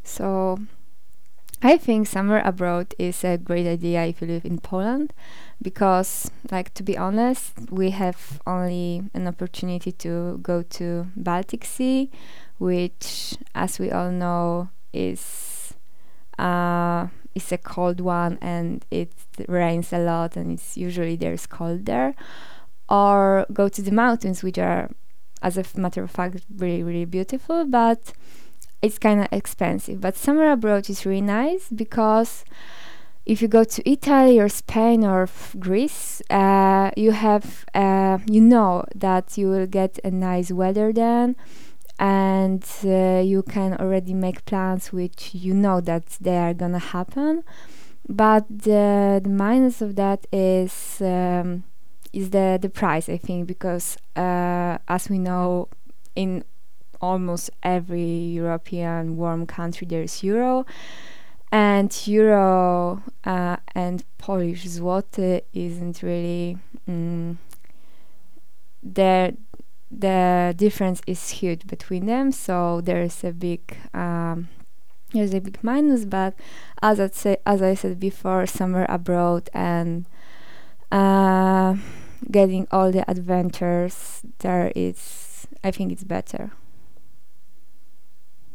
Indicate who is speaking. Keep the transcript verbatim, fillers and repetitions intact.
Speaker 1: So I think summer abroad is a great idea if you live in Poland, because, like, to be honest, we have only an opportunity to go to Baltic Sea, which, as we all know, is uh, is a cold one, and it rains a lot, and it's usually there's cold there. Or go to the mountains, which are, as a f- matter of fact, really really beautiful, but it's kind of expensive. But summer abroad is really nice because if you go to Italy or Spain or f- Greece, uh, you have uh, you know that you will get a nice weather then, and uh, you can already make plans which you know that they are gonna happen. But the, the minus of that is um, is the the price, I think, because uh, as we know, in almost every European warm country there is euro, and euro uh, and Polish zloty isn't really mm, there. The difference is huge between them, so there's a big um, there's a big minus. But as I say, as I said before, summer abroad and uh, getting all the adventures there is, I think it's better.